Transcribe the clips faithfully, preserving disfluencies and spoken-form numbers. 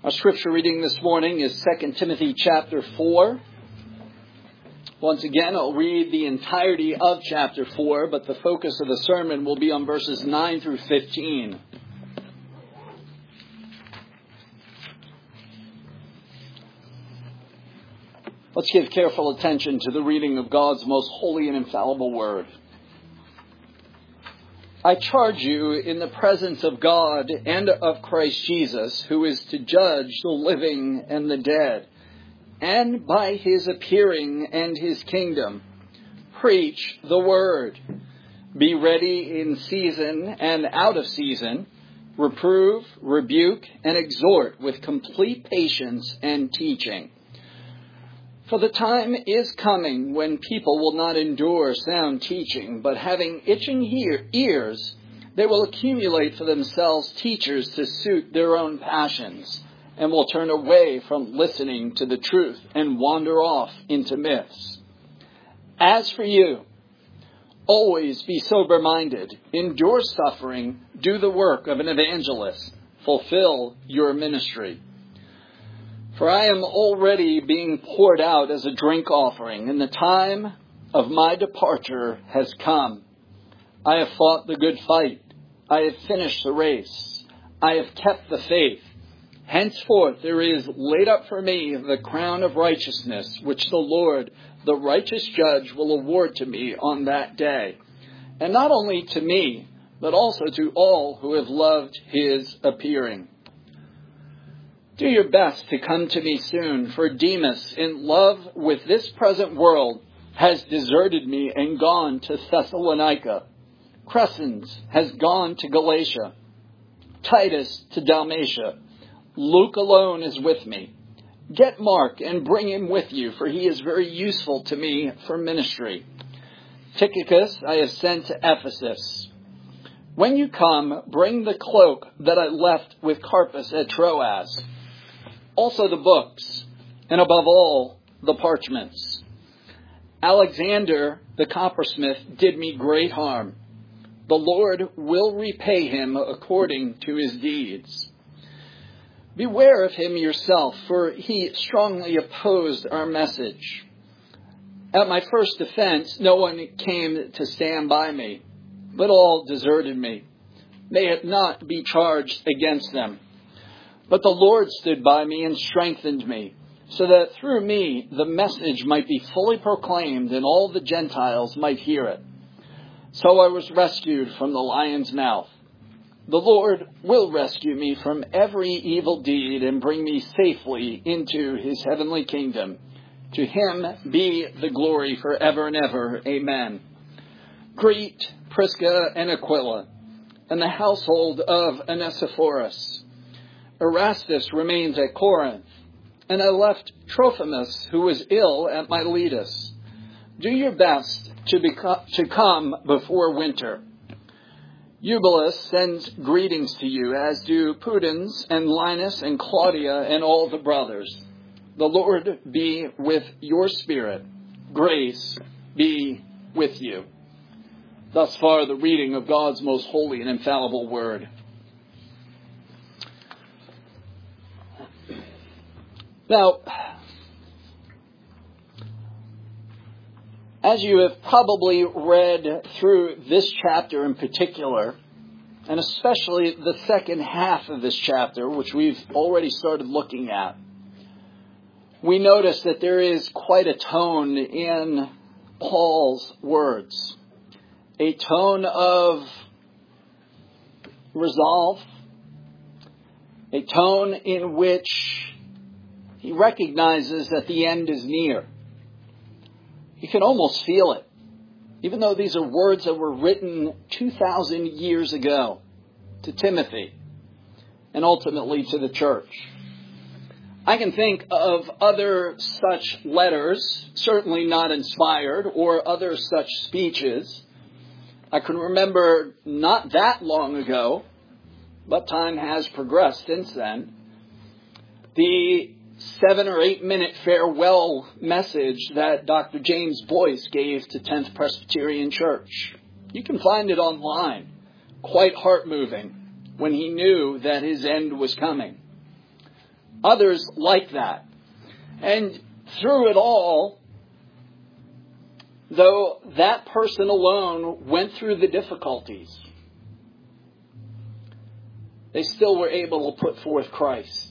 Our scripture reading this morning is Second Timothy chapter four. Once again, I'll read the entirety of chapter four, but the focus of the sermon will be on verses nine through fifteen. Let's give careful attention to the reading of God's most holy and infallible word. I charge you in the presence of God and of Christ Jesus, who is to judge the living and the dead, and by his appearing and his kingdom, preach the word. Be ready in season and out of season, reprove, rebuke, and exhort with complete patience and teaching. For the time is coming when people will not endure sound teaching, but having itching ear, ears, they will accumulate for themselves teachers to suit their own passions, and will turn away from listening to the truth and wander off into myths. As for you, always be sober-minded, endure suffering, do the work of an evangelist, fulfill your ministry. For I am already being poured out as a drink offering, and the time of my departure has come. I have fought the good fight. I have finished the race. I have kept the faith. Henceforth there is laid up for me the crown of righteousness, which the Lord, the righteous judge, will award to me on that day. And not only to me, but also to all who have loved his appearing. Do your best to come to me soon, for Demas, in love with this present world, has deserted me and gone to Thessalonica. Crescens has gone to Galatia. Titus to Dalmatia. Luke alone is with me. Get Mark and bring him with you, for he is very useful to me for ministry. Tychicus I have sent to Ephesus. When you come, bring the cloak that I left with Carpus at Troas. Also the books, and above all, the parchments. Alexander, the coppersmith, did me great harm. The Lord will repay him according to his deeds. Beware of him yourself, for he strongly opposed our message. At my first defense, no one came to stand by me, but all deserted me. May it not be charged against them. But the Lord stood by me and strengthened me, so that through me the message might be fully proclaimed and all the Gentiles might hear it. So I was rescued from the lion's mouth. The Lord will rescue me from every evil deed and bring me safely into his heavenly kingdom. To him be the glory forever and ever. Amen. Greet Prisca and Aquila and the household of Onesiphorus. Erastus remains at Corinth, and I left Trophimus, who was ill, at Miletus. Do your best to, beco- to come before winter. Eubulus sends greetings to you, as do Pudens and Linus and Claudia and all the brothers. The Lord be with your spirit. Grace be with you. Thus far, the reading of God's most holy and infallible word. Now, as you have probably read through this chapter in particular, and especially the second half of this chapter, which we've already started looking at, we notice that there is quite a tone in Paul's words. A tone of resolve, a tone in which he recognizes that the end is near. You can almost feel it, even though these are words that were written two thousand years ago to Timothy and ultimately to the church. I can think of other such letters, certainly not inspired, or other such speeches. I can remember not that long ago, but time has progressed since then, the seven or eight minute farewell message that Doctor James Boyce gave to tenth Presbyterian Church. You can find it online. Quite heart-moving when he knew that his end was coming. others like that. And through it all, though that person alone went through the difficulties, they still were able to put forth Christ.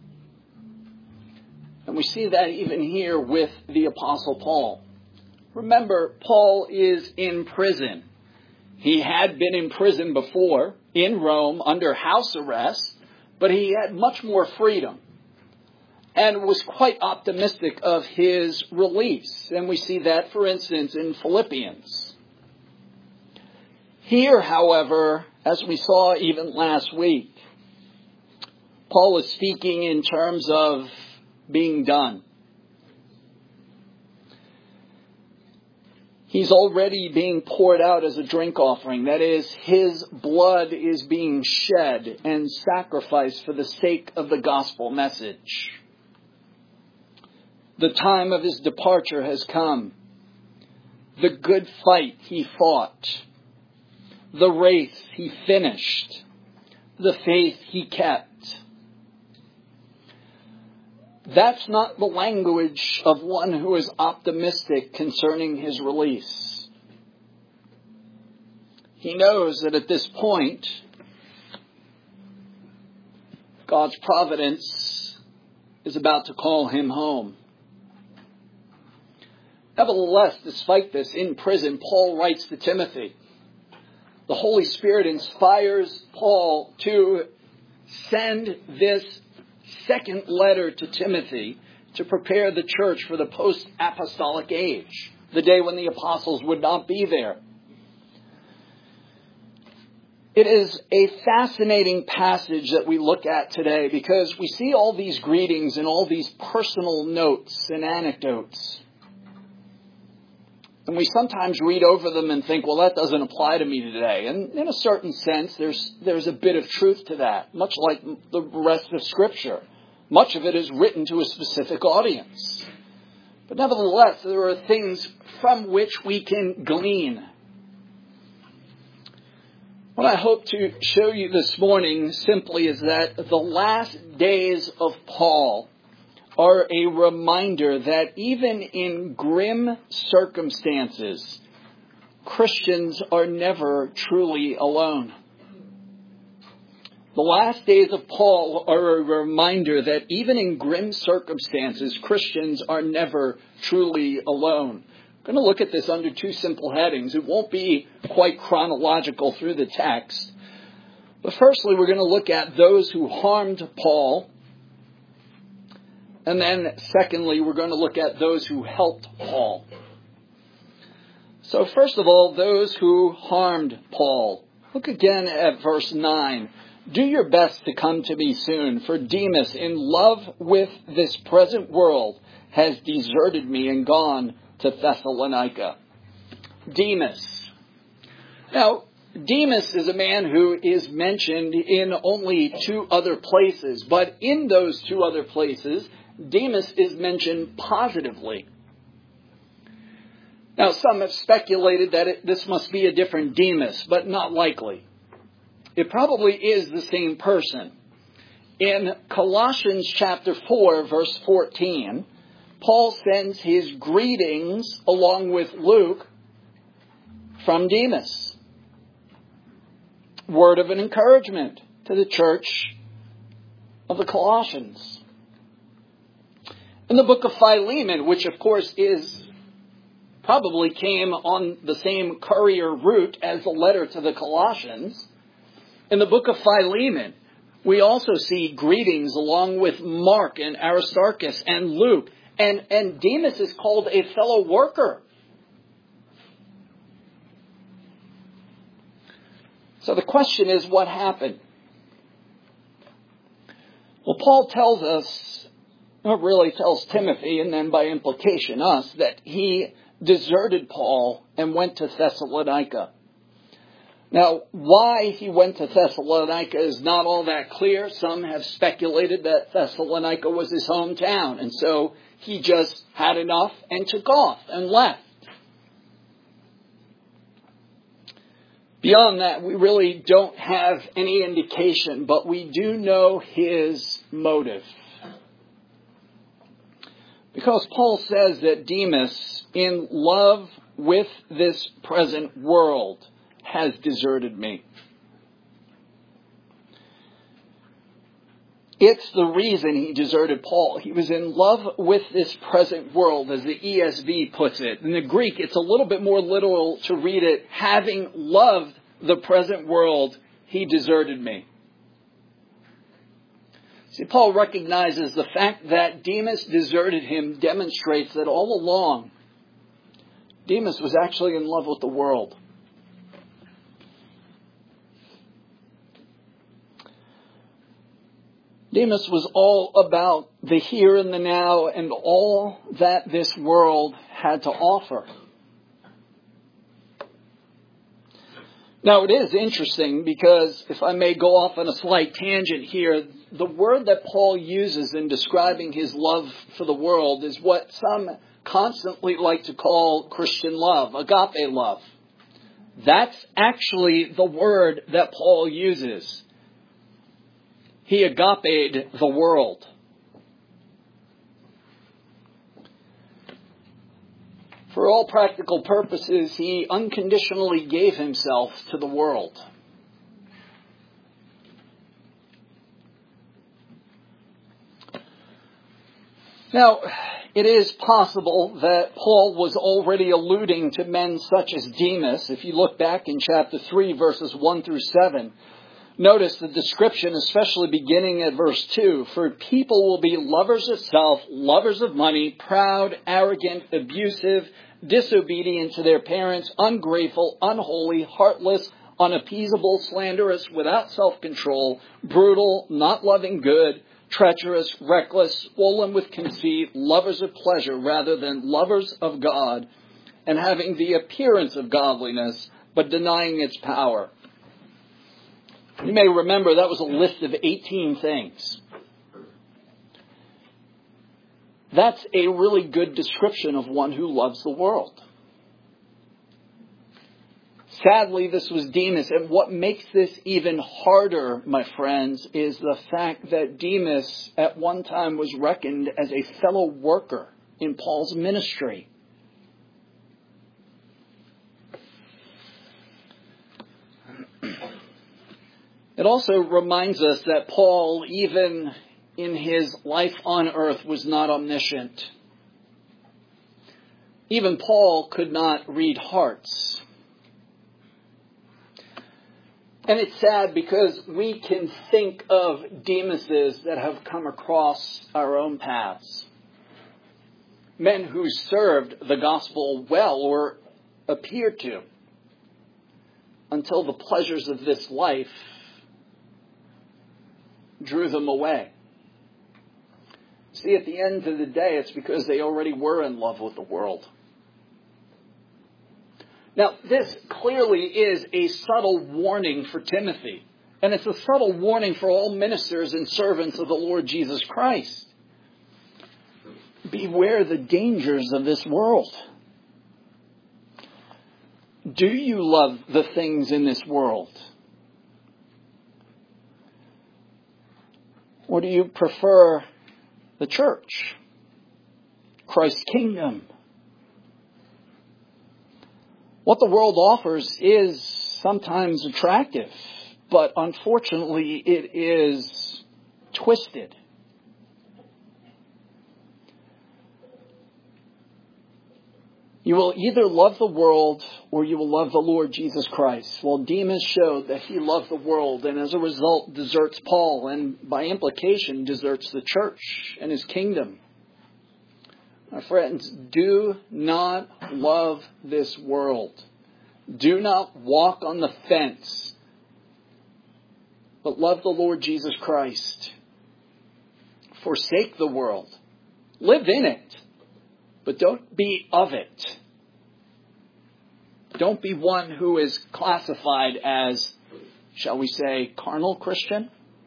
And we see that even here with the Apostle Paul. Remember, Paul is in prison. He had been in prison before, in Rome, under house arrest, but he had much more freedom and was quite optimistic of his release. And we see that, for instance, in Philippians. Here, however, as we saw even last week, Paul is speaking in terms of being done. He's already being poured out as a drink offering. That is, his blood is being shed and sacrificed for the sake of the gospel message. The time of his departure has come. The good fight he fought. The race he finished. The faith he kept. That's not the language of one who is optimistic concerning his release. He knows that at this point, God's providence is about to call him home. Nevertheless, despite this, in prison, Paul writes to Timothy. The Holy Spirit inspires Paul to send this second letter to Timothy to prepare the church for the post-apostolic age, the day when the apostles would not be there. It is a fascinating passage that we look at today because we see all these greetings and all these personal notes and anecdotes. And we sometimes read over them and think, well, that doesn't apply to me today. And in a certain sense, there's there's a bit of truth to that, much like the rest of Scripture. Much of it is written to a specific audience. But nevertheless, there are things from which we can glean. What I hope to show you this morning simply is that the last days of Paul are a reminder that even in grim circumstances, Christians are never truly alone. The last days of Paul are a reminder that even in grim circumstances, Christians are never truly alone. I'm going to look at this under two simple headings. It won't be quite chronological through the text. But firstly, we're going to look at those who harmed Paul. And then secondly, we're going to look at those who helped Paul. So first of all, those who harmed Paul. Look again at verse nine. Do your best to come to me soon, for Demas, in love with this present world, has deserted me and gone to Thessalonica. Demas. Now, Demas is a man who is mentioned in only two other places, but in those two other places, Demas is mentioned positively. Now, some have speculated that it, this must be a different Demas, but not likely. It probably is the same person. In Colossians chapter four, verse fourteen, Paul sends his greetings along with Luke from Demas. Word of an encouragement to the church of the Colossians. In the book of Philemon, which of course is probably came on the same courier route as the letter to the Colossians, in the book of Philemon, we also see greetings along with Mark and Aristarchus and Luke. And, and Demas is called a fellow worker. So the question is, what happened? Well, Paul tells us, or really tells Timothy, and then by implication us, that he deserted Paul and went to Thessalonica. Now, why he went to Thessalonica is not all that clear. Some have speculated that Thessalonica was his hometown, and so he just had enough and took off and left. Beyond that, we really don't have any indication, but we do know his motive. Because Paul says that Demas, in love with this present world, has deserted me. It's the reason he deserted Paul. He was in love with this present world, as the E S V puts it. In the Greek, it's a little bit more literal to read it, having loved the present world, he deserted me. See, Paul recognizes the fact that Demas deserted him demonstrates that all along, Demas was actually in love with the world. Demas was all about the here and the now and all that this world had to offer. Now, it is interesting because, if I may go off on a slight tangent here, the word that Paul uses in describing his love for the world is what some constantly like to call Christian love, agape love. That's actually the word that Paul uses. He agape'd the world. For all practical purposes, he unconditionally gave himself to the world. Now, it is possible that Paul was already alluding to men such as Demas. If you look back in chapter three, verses one through seven, notice the description, especially beginning at verse two. For people will be lovers of self, lovers of money, proud, arrogant, abusive, disobedient to their parents, ungrateful, unholy, heartless, unappeasable, slanderous, without self-control, brutal, not loving good, treacherous, reckless, swollen with conceit, lovers of pleasure rather than lovers of God, and having the appearance of godliness, but denying its power. You may remember that was a list of eighteen things. That's a really good description of one who loves the world. Sadly, this was Demas, and what makes this even harder, my friends, is the fact that Demas at one time was reckoned as a fellow worker in Paul's ministry. It also reminds us that Paul, even in his life on earth, was not omniscient. Even Paul could not read hearts. And it's sad because we can think of Demases that have come across our own paths. Men who served the gospel well or appeared to, until the pleasures of this life drew them away. See, at the end of the day, it's because they already were in love with the world. Now, this clearly is a subtle warning for Timothy. And it's a subtle warning for all ministers and servants of the Lord Jesus Christ. Beware the dangers of this world. Do you love the things in this world? Or do you prefer the church, Christ's kingdom? What the world offers is sometimes attractive, but unfortunately it is twisted. You will either love the world or you will love the Lord Jesus Christ. Well, Demas showed that he loved the world and as a result deserts Paul and by implication deserts the church and his kingdom. My friends, do not love this world. Do not walk on the fence, but love the Lord Jesus Christ. Forsake the world. Live in it, but don't be of it. Don't be one who is classified as, shall we say, carnal Christian.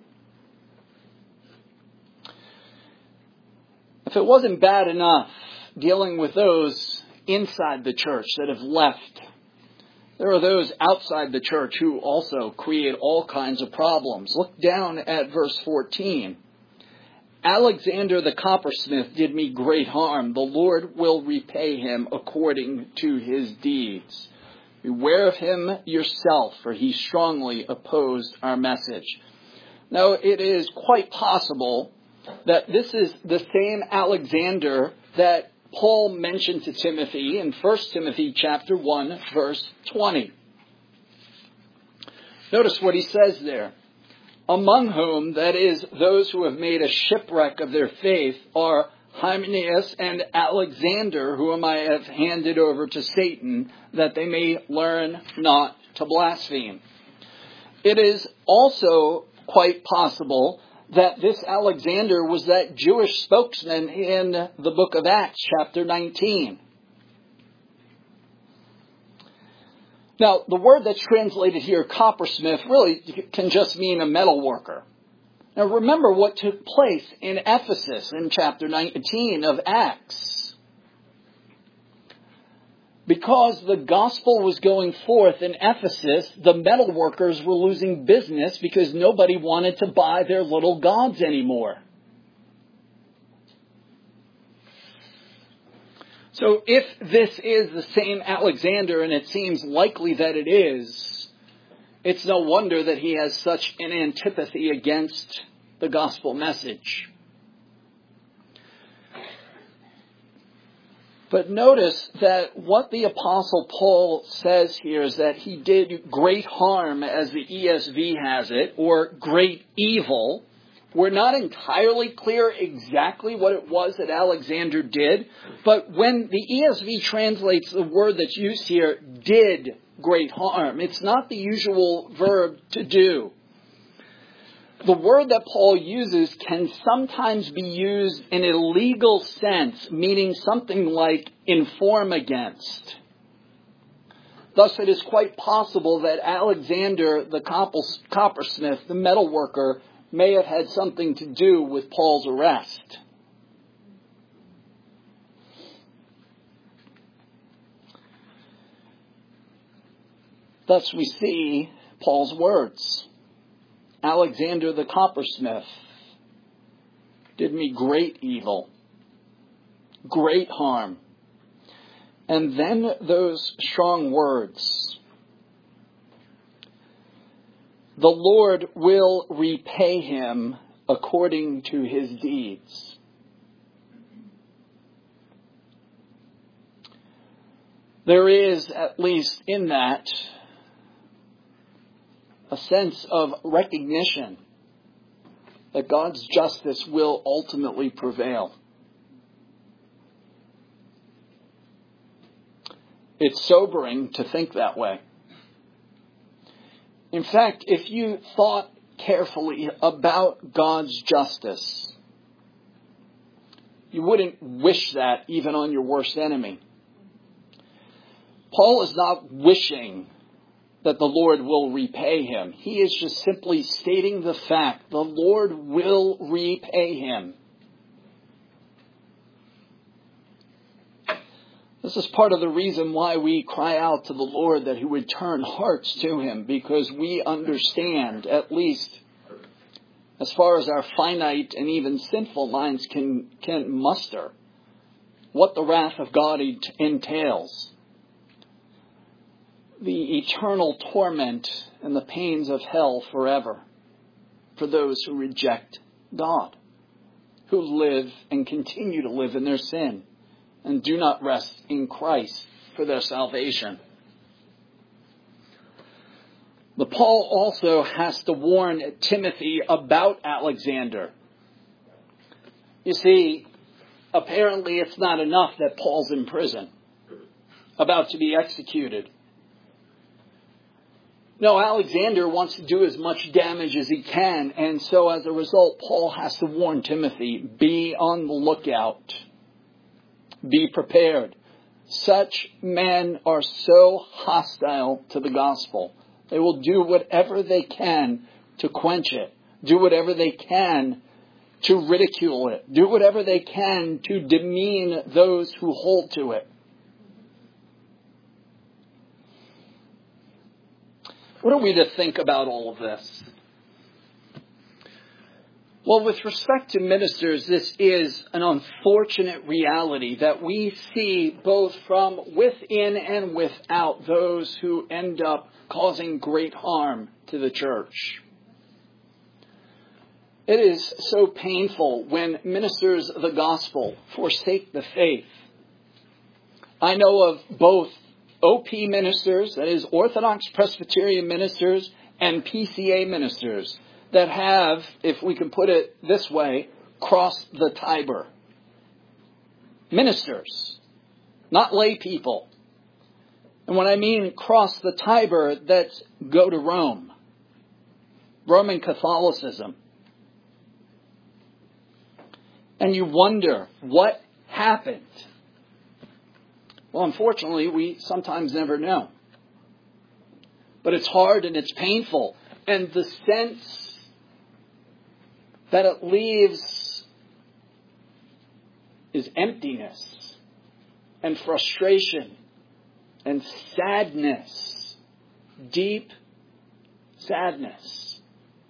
If it wasn't bad enough dealing with those inside the church that have left, there are those outside the church who also create all kinds of problems. Look down at verse fourteen. Alexander the coppersmith did me great harm. The Lord will repay him according to his deeds. Beware of him yourself, for he strongly opposed our message. Now, it is quite possible that this is the same Alexander that Paul mentioned to Timothy in First Timothy chapter one, verse twenty. Notice what he says there. Among whom, that is, those who have made a shipwreck of their faith, are Hymenaeus and Alexander, whom I have handed over to Satan, that they may learn not to blaspheme. It is also quite possible that this Alexander was that Jewish spokesman in the book of Acts, chapter nineteen. Now, the word that's translated here, coppersmith, really can just mean a metal worker. Now, remember what took place in Ephesus in chapter nineteen of Acts. Because the gospel was going forth in Ephesus, the metal workers were losing business because nobody wanted to buy their little gods anymore. So if this is the same Alexander, and it seems likely that it is, it's no wonder that he has such an antipathy against the gospel message. But notice that what the Apostle Paul says here is that he did great harm, as the E S V has it, or great evil. We're not entirely clear exactly what it was that Alexander did, but when the E S V translates the word that's used here, did great harm, it's not the usual verb to do. The word that Paul uses can sometimes be used in a legal sense, meaning something like inform against. Thus, it is quite possible that Alexander the coppersmith, the metalworker, may have had something to do with Paul's arrest. Thus, we see Paul's words. Alexander the coppersmith did me great evil, great harm. And then those strong words. The Lord will repay him according to his deeds. There is, at least in that, a sense of recognition that God's justice will ultimately prevail. It's sobering to think that way. In fact, if you thought carefully about God's justice, you wouldn't wish that even on your worst enemy. Paul is not wishing that the Lord will repay him. He is just simply stating the fact the Lord will repay him. This is part of the reason why we cry out to the Lord that he would turn hearts to him, because we understand, at least as far as our finite and even sinful minds can, can muster, what the wrath of God entails. The eternal torment and the pains of hell forever for those who reject God, who live and continue to live in their sin and do not rest in Christ for their salvation. But Paul also has to warn Timothy about Alexander. You see, apparently it's not enough that Paul's in prison, about to be executed. No, Alexander wants to do as much damage as he can, and so as a result, Paul has to warn Timothy, be on the lookout. Be prepared. Such men are so hostile to the gospel. They will do whatever they can to quench it. Do whatever they can to ridicule it. Do whatever they can to demean those who hold to it. What are we to think about all of this? Well, with respect to ministers, this is an unfortunate reality that we see both from within and without those who end up causing great harm to the church. It is so painful when ministers of the gospel forsake the faith. I know of both O P ministers, that is Orthodox Presbyterian ministers, and P C A ministers that have, if we can put it this way, crossed the Tiber. Ministers, not lay people. And when I mean cross the Tiber, that's go to Rome. Roman Catholicism. And you wonder what happened. Well, unfortunately, we sometimes never know. But it's hard and it's painful. And the sense that it leaves is emptiness and frustration and sadness. Deep sadness.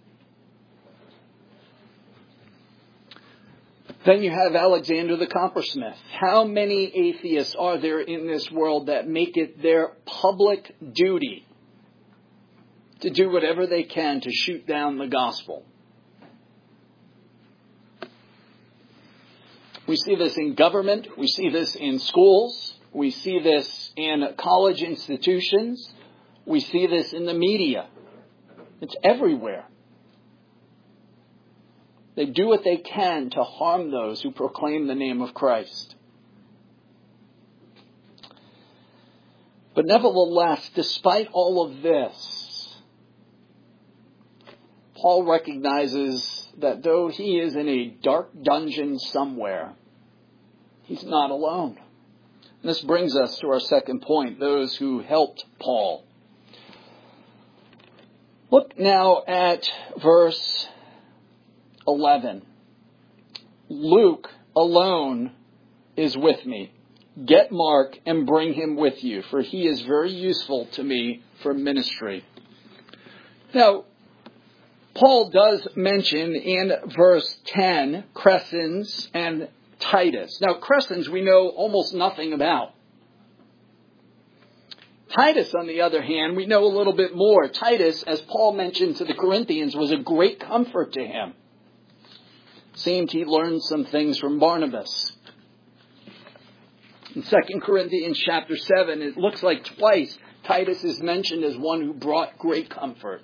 Then you have Alexander the Coppersmith. How many atheists are there in this world that make it their public duty to do whatever they can to shoot down the gospel? We see this in government. We see this in schools. We see this in college institutions. We see this in the media. It's everywhere. They do what they can to harm those who proclaim the name of Christ. But nevertheless, despite all of this, Paul recognizes that though he is in a dark dungeon somewhere, he's not alone. And this brings us to our second point, those who helped Paul. Look now at verse eleven. Luke alone is with me. Get Mark and bring him with you, for he is very useful to me for ministry. Now, Paul does mention in verse ten Crescens and Titus. Now, Crescens we know almost nothing about. Titus, on the other hand, we know a little bit more. Titus, as Paul mentioned to the Corinthians, was a great comfort to him. Seemed he learned some things from Barnabas. In Second Corinthians chapter seven, it looks like twice Titus is mentioned as one who brought great comfort.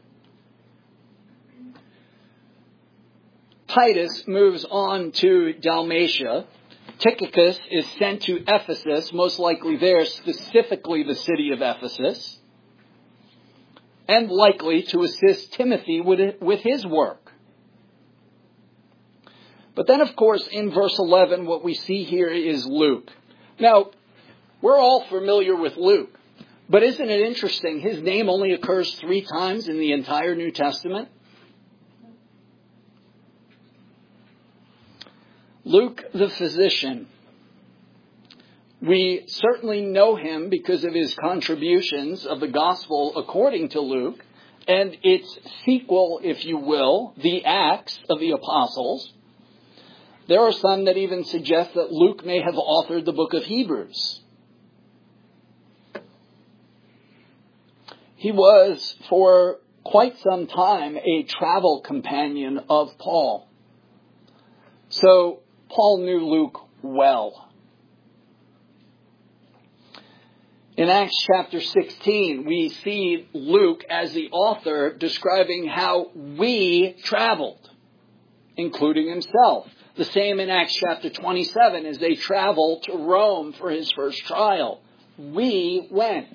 Titus moves on to Dalmatia. Tychicus is sent to Ephesus, most likely there, specifically the city of Ephesus, and likely to assist Timothy with, with his work. But then, of course, in verse eleven, what we see here is Luke. Now, we're all familiar with Luke, but isn't it interesting? His name only occurs three times in the entire New Testament. Luke the physician. We certainly know him because of his contributions of the gospel according to Luke and its sequel, if you will, the Acts of the Apostles. There are some that even suggest that Luke may have authored the book of Hebrews. He was, for quite some time, a travel companion of Paul. So, Paul knew Luke well. In Acts chapter sixteen, we see Luke as the author describing how we traveled, including himself. The same in Acts chapter twenty-seven as they travel to Rome for his first trial. We went.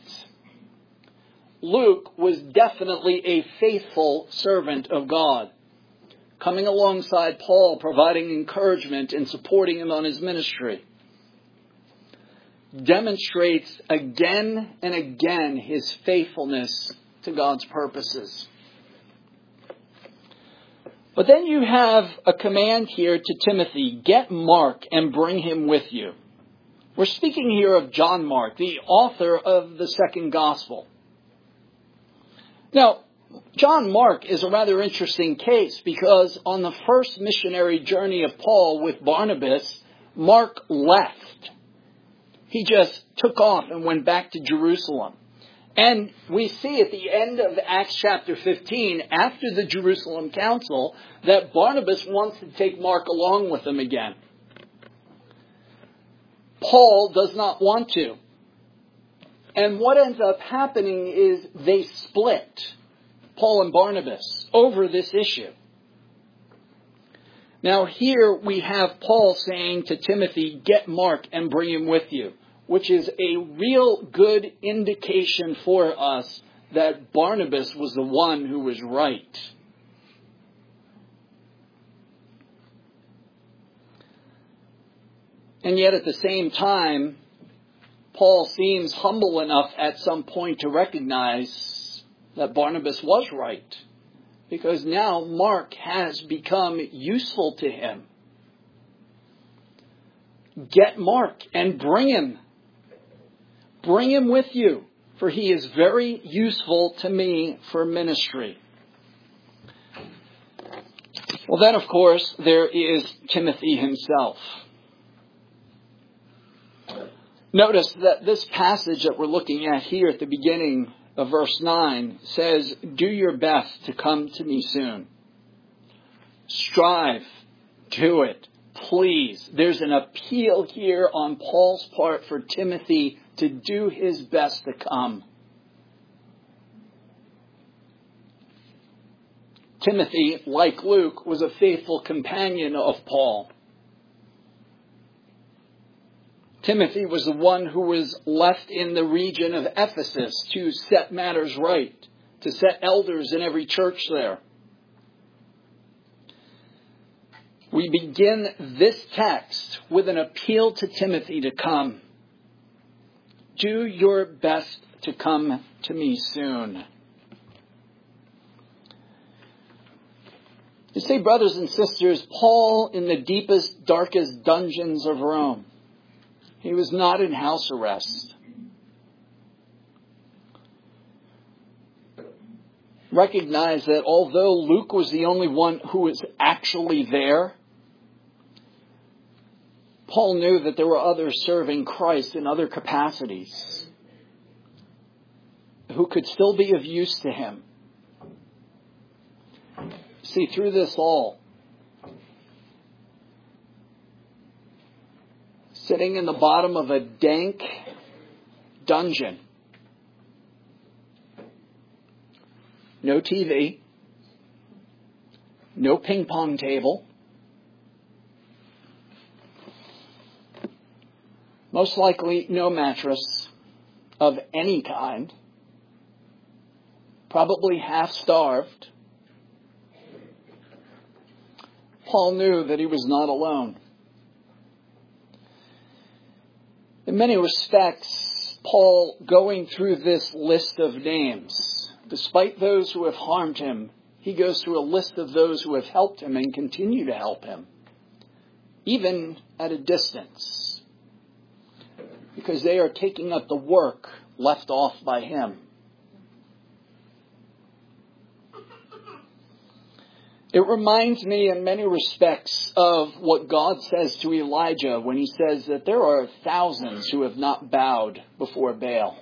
Luke was definitely a faithful servant of God, coming alongside Paul, providing encouragement and supporting him on his ministry. Demonstrates again and again his faithfulness to God's purposes. But then you have a command here to Timothy, get Mark and bring him with you. We're speaking here of John Mark, the author of the second gospel. Now, John Mark is a rather interesting case because on the first missionary journey of Paul with Barnabas, Mark left. He just took off and went back to Jerusalem. And we see at the end of Acts chapter fifteen, after the Jerusalem Council, that Barnabas wants to take Mark along with him again. Paul does not want to. And what ends up happening is they split, Paul and Barnabas, over this issue. Now here we have Paul saying to Timothy, get Mark and bring him with you, which is a real good indication for us that Barnabas was the one who was right. And yet at the same time, Paul seems humble enough at some point to recognize that Barnabas was right, because now Mark has become useful to him. Get Mark and bring him. Bring him with you, for he is very useful to me for ministry. Well, then, of course, there is Timothy himself. Notice that this passage that we're looking at here at the beginning of verse nine says, do your best to come to me soon. Strive, do it, please. There's an appeal here on Paul's part for Timothy to do his best to come. Timothy, like Luke, was a faithful companion of Paul. Timothy was the one who was left in the region of Ephesus to set matters right, to set elders in every church there. We begin this text with an appeal to Timothy to come. Do your best to come to me soon. You see, brothers and sisters, Paul in the deepest, darkest dungeons of Rome, he was not in house arrest. Recognize that although Luke was the only one who was actually there, Paul knew that there were others serving Christ in other capacities who could still be of use to him. See, through this all, sitting in the bottom of a dank dungeon, no T V, no ping pong table, most likely no mattress of any kind, probably half starved, Paul knew that he was not alone. In many respects, Paul, going through this list of names, despite those who have harmed him, he goes through a list of those who have helped him and continue to help him, even at a distance, because they are taking up the work left off by him. It reminds me in many respects of what God says to Elijah when he says that there are thousands who have not bowed before Baal.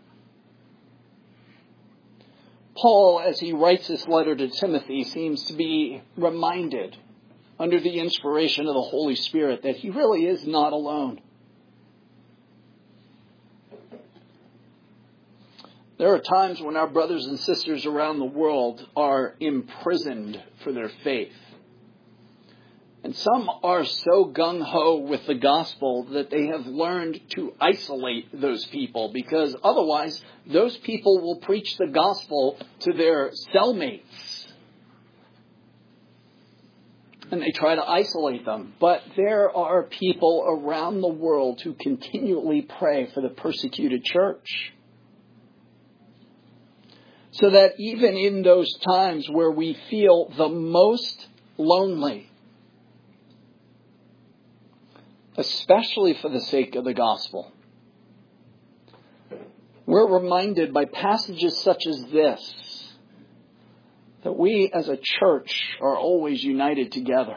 Paul, as he writes this letter to Timothy, seems to be reminded, under the inspiration of the Holy Spirit, that he really is not alone. There are times when our brothers and sisters around the world are imprisoned for their faith. And some are so gung-ho with the gospel that they have learned to isolate those people, because otherwise those people will preach the gospel to their cellmates. And they try to isolate them. But there are people around the world who continually pray for the persecuted church. So that even in those times where we feel the most lonely, especially for the sake of the gospel, we're reminded by passages such as this that we as a church are always united together.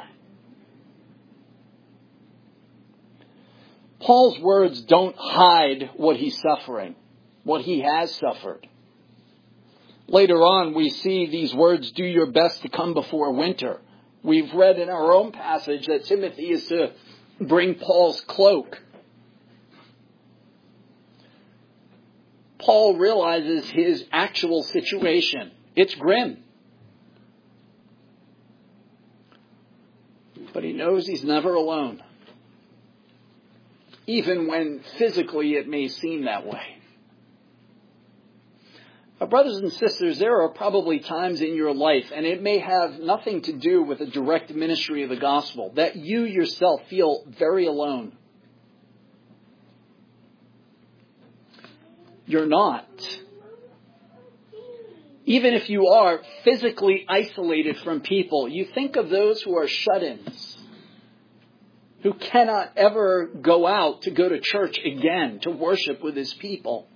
Paul's words don't hide what he's suffering, what he has suffered. Later on, we see these words, do your best to come before winter. We've read in our own passage that Timothy is to bring Paul's cloak. Paul realizes his actual situation. It's grim. But he knows he's never alone. Even when physically it may seem that way. Now, brothers and sisters, there are probably times in your life, and it may have nothing to do with the direct ministry of the gospel, that you yourself feel very alone. You're not. Even if you are physically isolated from people, you think of those who are shut-ins, who cannot ever go out to go to church again, to worship with his people.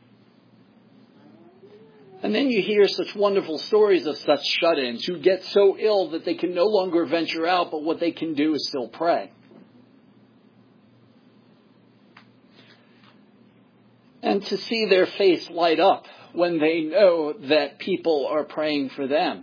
And then you hear such wonderful stories of such shut-ins who get so ill that they can no longer venture out, but what they can do is still pray. And to see their face light up when they know that people are praying for them.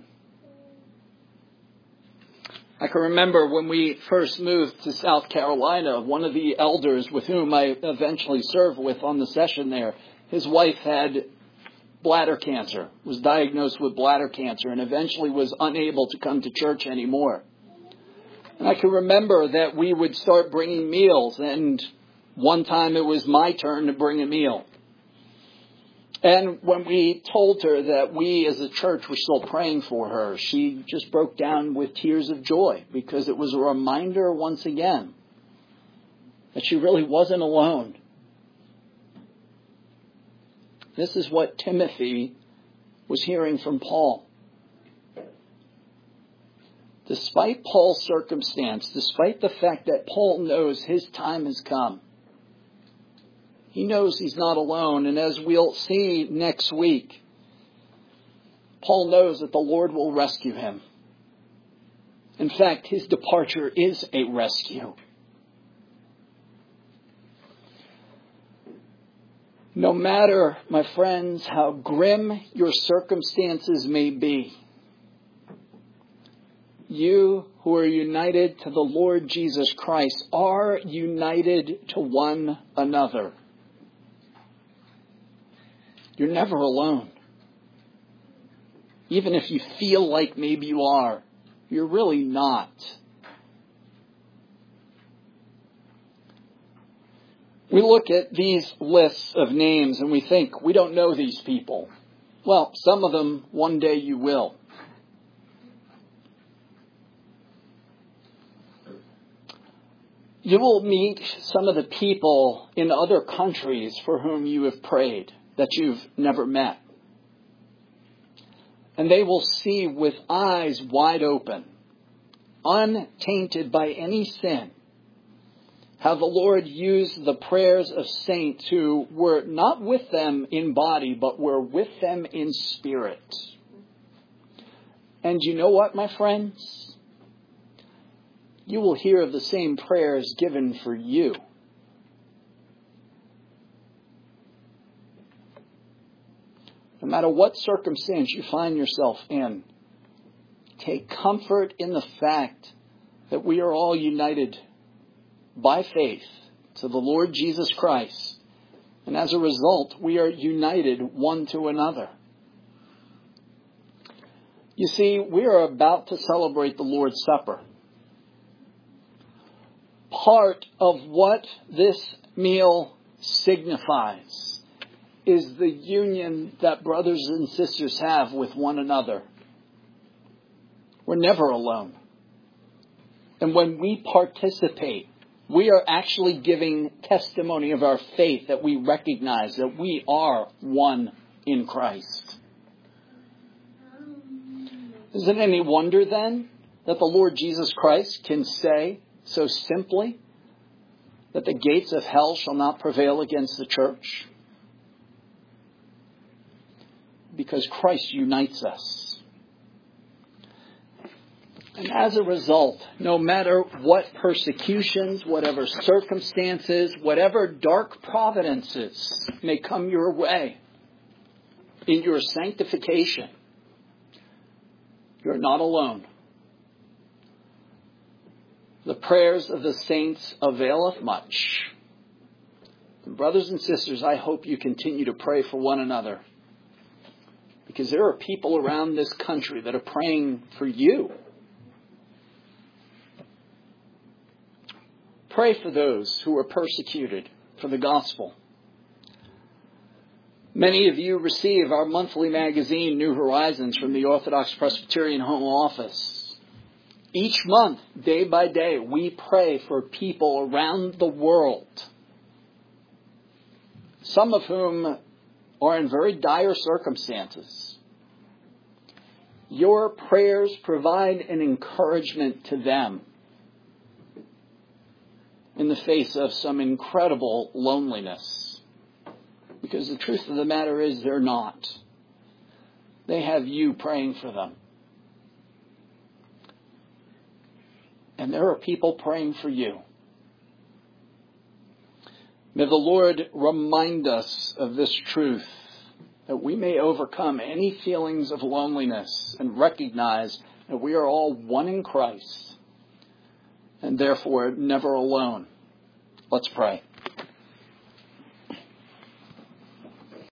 I can remember when we first moved to South Carolina, one of the elders with whom I eventually served with on the session there, his wife had bladder cancer, was diagnosed with bladder cancer, and eventually was unable to come to church anymore. And I can remember that we would start bringing meals, and one time it was my turn to bring a meal. And when we told her that we as a church were still praying for her, she just broke down with tears of joy, because it was a reminder once again that she really wasn't alone. This is what Timothy was hearing from Paul. Despite Paul's circumstance, despite the fact that Paul knows his time has come, he knows he's not alone. And as we'll see next week, Paul knows that the Lord will rescue him. In fact, his departure is a rescue. No matter, my friends, how grim your circumstances may be, you who are united to the Lord Jesus Christ are united to one another. You're never alone. Even if you feel like maybe you are, you're really not. We look at these lists of names and we think, we don't know these people. Well, some of them, one day you will. You will meet some of the people in other countries for whom you have prayed that you've never met. And they will see with eyes wide open, untainted by any sin, how the Lord used the prayers of saints who were not with them in body, but were with them in spirit. And you know what, my friends? You will hear of the same prayers given for you. No matter what circumstance you find yourself in, take comfort in the fact that we are all united by faith to the Lord Jesus Christ. And as a result, we are united one to another. You see, we are about to celebrate the Lord's Supper. Part of what this meal signifies is the union that brothers and sisters have with one another. We're never alone. And when we participate, we are actually giving testimony of our faith, that we recognize that we are one in Christ. Is it any wonder then that the Lord Jesus Christ can say so simply that the gates of hell shall not prevail against the church? Because Christ unites us. And as a result, no matter what persecutions, whatever circumstances, whatever dark providences may come your way in your sanctification, you're not alone. The prayers of the saints availeth much. And brothers and sisters, I hope you continue to pray for one another. Because there are people around this country that are praying for you. Pray for those who are persecuted for the gospel. Many of you receive our monthly magazine, New Horizons, from the Orthodox Presbyterian Home Office. Each month, day by day, we pray for people around the world, some of whom are in very dire circumstances. Your prayers provide an encouragement to them in the face of some incredible loneliness. Because the truth of the matter is they're not. They have you praying for them. And there are people praying for you. May the Lord remind us of this truth, that we may overcome any feelings of loneliness and recognize that we are all one in Christ and therefore never alone. Let's pray.